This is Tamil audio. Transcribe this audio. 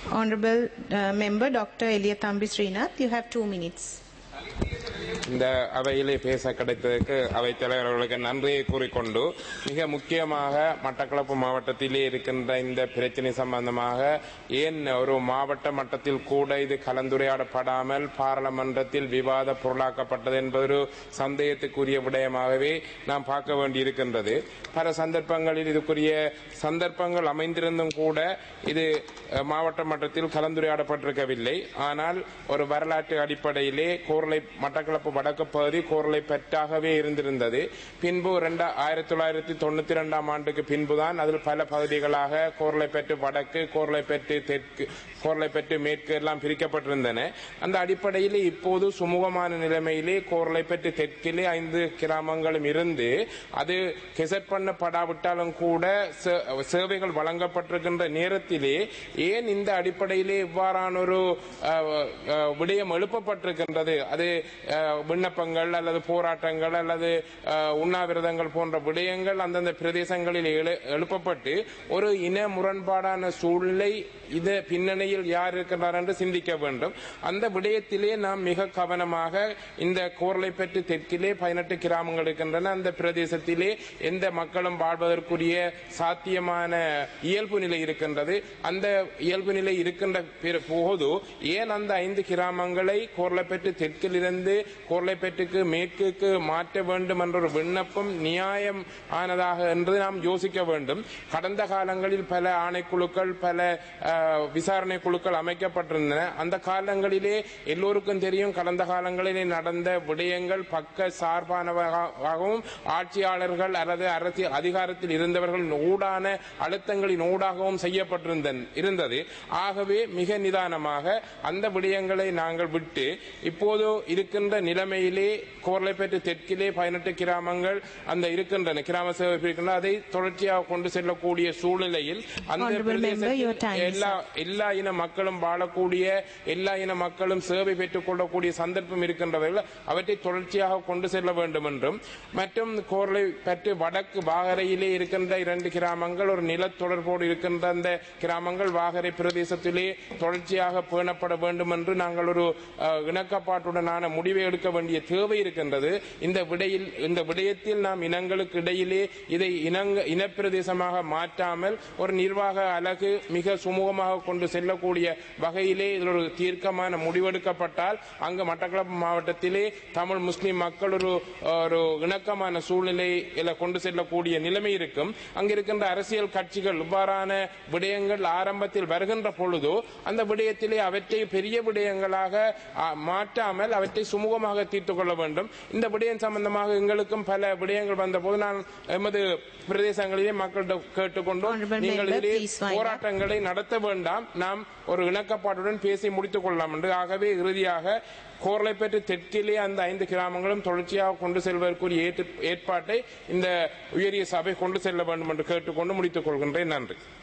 Honorable Member Dr. Eliathambi Srinath, you have 2 minutes. இந்த அவையிலே பேச கிடைத்ததற்கு அவைத் தலைவர்களுக்கு நன்றியை கூறிக்கொண்டு மிக முக்கியமாக மட்டக்களப்பு மாவட்டத்திலே இருக்கின்ற இந்த பிரச்சனை சம்பந்தமாக ஏன் ஒரு மாவட்ட மட்டத்தில் கூட இது கலந்துரையாடப்படாமல் பாராளுமன்றத்தில் விவாத பொருளாக்கப்பட்டது என்பது சந்தேகத்துக்குரிய விடயமாகவே நாம் பார்க்க வேண்டியிருக்கின்றது. பல சந்தர்ப்பங்களில் இதுக்குரிய சந்தர்ப்பங்கள் அமைந்திருந்தும் கூட இது மாவட்ட மட்டத்தில் கலந்துரையாடப்பட்டிருக்கவில்லை. ஆனால் ஒரு வரலாற்று அடிப்படையிலே மட்டக்களப்பு வடக்கு பகுதி கோரளை பெற்றாகவே இருந்திருந்தது. பின்பு 1992 ஆண்டுக்கு பின்புதான் அதில் பல பகுதிகளாக கோரளை பெற்று வடக்கு, கோரளை பெற்று தெற்கு, கோரளை பெற்று மேற்கு எல்லாம் பிரிக்கப்பட்டிருந்தன. அந்த அடிப்படையில் இப்போது சுமூகமான நிலைமையிலே கோரளை பெற்று தெற்கிலே 5 கிராமங்களும் இருந்து அது கெசட் பண்ணப்படாவிட்டாலும் கூட சேவைகள் வழங்கப்பட்டிருக்கின்ற நேரத்திலே ஏன் இந்த அடிப்படையிலே இவ்வாறான ஒரு விடயம் எழுப்பப்பட்டிருக்கின்றது? அது விண்ணப்பங்கள் அல்லது போராட்டங்கள் அல்லது உண்ணாவிரதங்கள் போன்ற விடயங்கள் அந்தந்த பிரதேசங்களில் எழுப்பப்பட்டு ஒரு இன முரண்பாடான சூழ்நிலை இது பின்னணியில் யார் இருக்கிறார் என்று சிந்திக்க வேண்டும். அந்த விடயத்திலே நாம் மிக கவனமாக இந்த கோரளை பெற்று தெற்கிலே 18 கிராமங்கள் இருக்கின்றன. அந்த பிரதேசத்திலே எந்த மக்களும் வாழ்வதற்குரிய சாத்தியமான இயல்பு நிலை இருக்கின்றது. அந்த இயல்பு நிலை இருக்கின்ற போது ஏன் அந்த 5 கிராமங்களை கோரளை பெற்று தெற்கில் இருந்து கோரளைப்பேட்டுக்கு மேற்குக்கு மாற்ற வேண்டும் என்ற ஒரு விண்ணப்பம் நியாயம் ஆனதாக என்று நாம் யோசிக்க வேண்டும். கடந்த காலங்களில் பல ஆணைக்குழுக்கள், பல விசாரணை குழுக்கள் அமைக்கப்பட்டிருந்தன. அந்த காலங்களிலே எல்லோருக்கும் தெரியும், கடந்த காலங்களிலே நடந்த விடயங்கள் பக்க சார்பானவாகவும் ஆட்சியாளர்கள் அல்லது அரசியல் அதிகாரத்தில் இருந்தவர்கள் ஊடான அழுத்தங்களின் ஊடாகவும் செய்யப்பட்டிருந்தது. ஆகவே மிக நிதானமாக அந்த விடயங்களை நாங்கள் விட்டு இப்போது இருக்கின்ற நிலைமையிலே கோரளைப்பேட்டு தெற்கிலே 18 கிராமங்கள் அந்த இருக்கின்றன, கிராம சேவை இருக்கின்றன. அதை தொடர்ச்சியாக கொண்டு செல்லக்கூடிய சூழ்நிலையில் அந்த எல்லா இன மக்களும் வாழக்கூடிய, எல்லா இன மக்களும் சேவை பெற்றுக் கொள்ளக்கூடிய சந்தர்ப்பம் இருக்கின்றவர்கள் அவற்றை தொடர்ச்சியாக கொண்டு செல்ல வேண்டும் என்றும், மற்றும் கோரளைப்பேட்டு வடக்கு வாகரையிலே இருக்கின்ற 2 கிராமங்கள் ஒரு நில தொடர்போடு இருக்கின்ற அந்த கிராமங்கள் வாகரை பிரதேசத்திலே தொடர்ச்சியாக பேணப்பட வேண்டும் என்று நாங்கள் ஒரு இணக்கப்பாட்டுடனான முடிவை எடுக்க வேண்டிய தேவை இருக்கின்றது. இந்த விடயத்தில் நாம் இனங்களுக்கு இடையிலே இதை இனப்பிரதேசமாக மாற்றாமல் ஒரு நிர்வாக அலகு மிக சுமூகமாக கொண்டு செல்லக்கூடிய வகையிலே இதில் ஒரு தீர்க்கமான முடிவெடுக்கப்பட்டால் அங்கு மட்டக்களப்பு மாவட்டத்திலே தமிழ் முஸ்லிம் மக்கள் ஒரு இணக்கமான சூழ்நிலையில கொண்டு செல்லக்கூடிய நிலைமை இருக்கும். அங்கிருக்கின்ற அரசியல் கட்சிகள் இவ்வாறான விடயங்கள் ஆரம்பத்தில் வருகின்ற பொழுதோ அந்த விடயத்திலே அவற்றை பெரிய விடயங்களாக மாற்றாமல் அவற்றை சுமூகமாக தீர்த்துக் கொள்ள வேண்டும். இந்த விடயம் சம்பந்தமாக எங்களுக்கும் பல விடயங்கள் வந்தபோது நான் எமது பிரதேசங்களிலே மக்களிடம் கேட்டுக்கொண்டோம், நீங்கள் இதிலே போராட்டங்களை நடத்த வேண்டாம், நாம் ஒரு இணக்கப்பாட்டுடன் பேசி முடித்துக் கொள்ளலாம் என்று. ஆகவே இறுதியாக கோரளைப்பேட்டு தெற்கிலே அந்த 5 கிராமங்களும் தொடர்ச்சியாக கொண்டு செல்வதற்குரிய ஏற்பாட்டை இந்த உயரிய சபை கொண்டு செல்ல வேண்டும் என்று கேட்டுக்கொண்டு முடித்துக் கொள்கின்றேன். நன்றி.